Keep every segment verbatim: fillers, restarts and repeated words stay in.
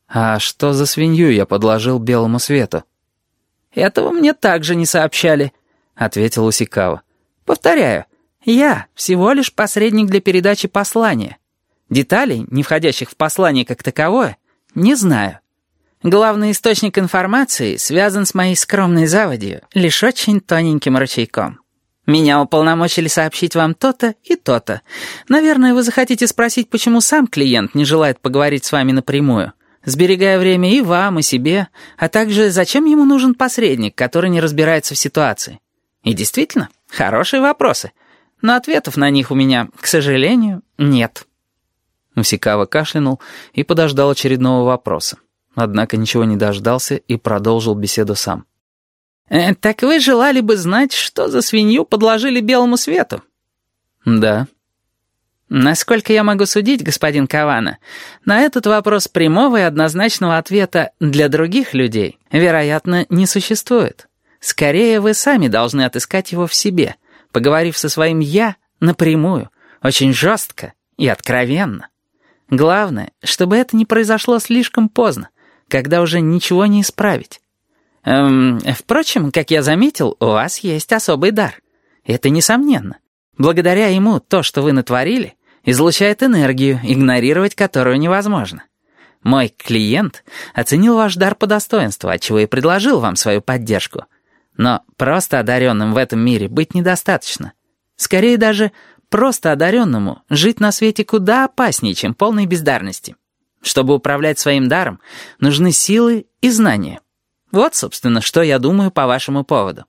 «А что за свинью я подложил белому свету?» «Этого мне также не сообщали», — ответил Усикава. «Повторяю, я всего лишь посредник для передачи послания. Деталей, не входящих в послание как таковое, не знаю. Главный источник информации связан с моей скромной заводью лишь очень тоненьким ручейком. Меня уполномочили сообщить вам то-то и то-то. Наверное, вы захотите спросить, почему сам клиент не желает поговорить с вами напрямую, сберегая время и вам, и себе, а также зачем ему нужен посредник, который не разбирается в ситуации. И действительно, хорошие вопросы, но ответов на них у меня, к сожалению, нет». Усикава кашлянул и подождал очередного вопроса. Однако ничего не дождался и продолжил беседу сам. «Э, «Так вы желали бы знать, что за свинью подложили белому свету?» «Да». «Насколько я могу судить, господин Кавана, на этот вопрос прямого и однозначного ответа для других людей, вероятно, не существует. Скорее, вы сами должны отыскать его в себе, поговорив со своим «я» напрямую, очень жестко и откровенно. Главное, чтобы это не произошло слишком поздно, когда уже ничего не исправить. Эм, впрочем, как я заметил, у вас есть особый дар. Это несомненно. Благодаря ему то, что вы натворили, излучает энергию, игнорировать которую невозможно. Мой клиент оценил ваш дар по достоинству, отчего и предложил вам свою поддержку. Но просто одаренным в этом мире быть недостаточно. Скорее даже просто одаренному жить на свете куда опаснее, чем полной бездарности. Чтобы управлять своим даром, нужны силы и знания. Вот, собственно, что я думаю по вашему поводу».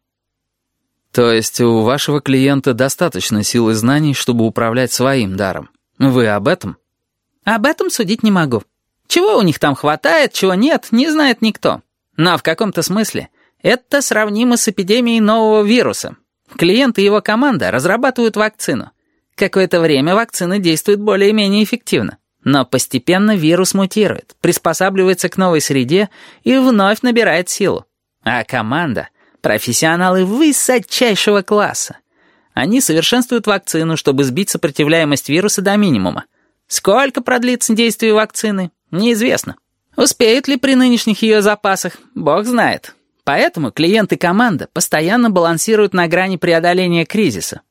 «То есть у вашего клиента достаточно сил и знаний, чтобы управлять своим даром? Вы об этом?» «Об этом судить не могу. Чего у них там хватает, чего нет, не знает никто. Но в каком-то смысле это сравнимо с эпидемией нового вируса. Клиент и его команда разрабатывают вакцину. Какое-то время вакцина действует более-менее эффективно. Но постепенно вирус мутирует, приспосабливается к новой среде и вновь набирает силу. А команда — профессионалы высочайшего класса. Они совершенствуют вакцину, чтобы сбить сопротивляемость вируса до минимума. Сколько продлится действие вакцины, неизвестно. Успеют ли при нынешних ее запасах, бог знает. Поэтому клиент и команда постоянно балансируют на грани преодоления кризиса».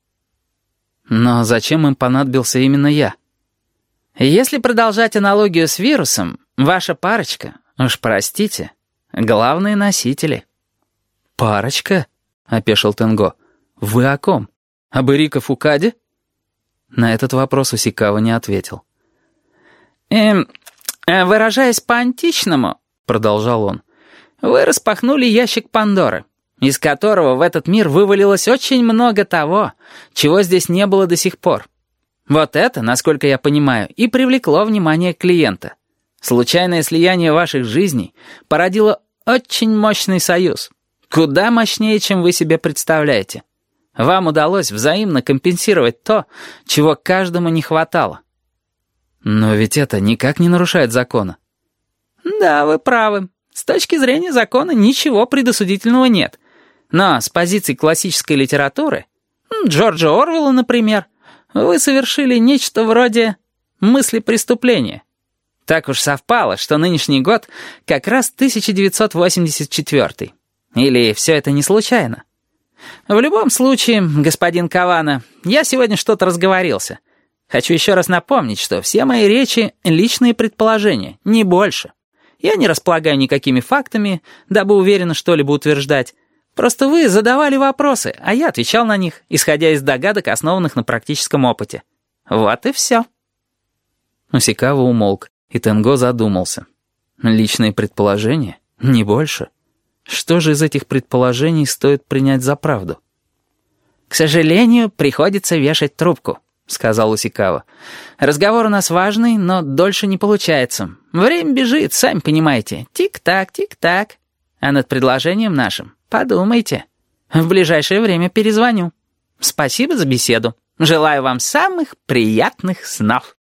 «Но зачем им понадобился именно я?» «Если продолжать аналогию с вирусом, ваша парочка, уж простите, главные носители». «Парочка?» — опешил Тенго. «Вы о ком? Об Эрико Фукаде?» На этот вопрос Усикава не ответил. «Эм, выражаясь по-античному, — продолжал он, — вы распахнули ящик Пандоры, из которого в этот мир вывалилось очень много того, чего здесь не было до сих пор. Вот это, насколько я понимаю, и привлекло внимание клиента. Случайное слияние ваших жизней породило очень мощный союз, куда мощнее, чем вы себе представляете. Вам удалось взаимно компенсировать то, чего каждому не хватало». «Но ведь это никак не нарушает закона». «Да, вы правы. С точки зрения закона ничего предосудительного нет. Но с позиции классической литературы, Джорджа Орвелла, например, вы совершили нечто вроде мысли преступления. Так уж совпало, что нынешний год как раз тысяча девятьсот восемьдесят четвёртый. Или все это не случайно? В любом случае, господин Кавана, я сегодня что-то разговорился. Хочу еще раз напомнить, что все мои речи — личные предположения, не больше. Я не располагаю никакими фактами, дабы уверенно что-либо утверждать. Просто вы задавали вопросы, а я отвечал на них, исходя из догадок, основанных на практическом опыте. Вот и все». Усикава умолк, и Тенго задумался. Личные предположения? Не больше? Что же из этих предположений стоит принять за правду? «К сожалению, приходится вешать трубку», — сказал Усикава. «Разговор у нас важный, но дольше не получается. Время бежит, сами понимаете. Тик-так, тик-так. А над предложением нашим подумайте. В ближайшее время перезвоню. Спасибо за беседу. Желаю вам самых приятных снов».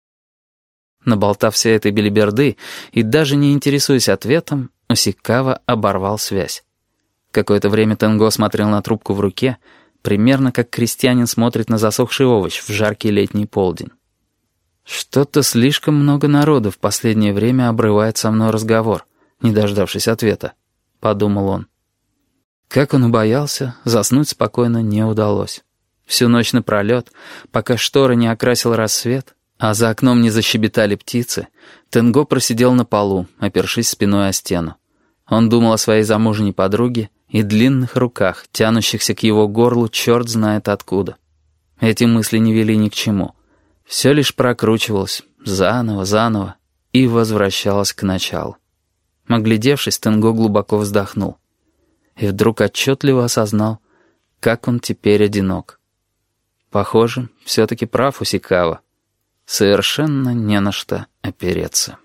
Наболтав всей этой белиберды и даже не интересуясь ответом, Усикава оборвал связь. Какое-то время Тенго смотрел на трубку в руке, примерно как крестьянин смотрит на засохший овощ в жаркий летний полдень. Что-то слишком много народу в последнее время обрывает со мной разговор, не дождавшись ответа, — подумал он. Как он и боялся, заснуть спокойно не удалось. Всю ночь напролет, пока шторы не окрасил рассвет, а за окном не защебетали птицы, Тенго просидел на полу, опершись спиной о стену. Он думал о своей замужней подруге и длинных руках, тянущихся к его горлу черт знает откуда. Эти мысли не вели ни к чему. Все лишь прокручивалось заново, заново и возвращалось к началу. Оглядевшись, Тенго глубоко вздохнул. И вдруг отчетливо осознал, как он теперь одинок. Похоже, все-таки прав Усикава. Совершенно не на что опереться.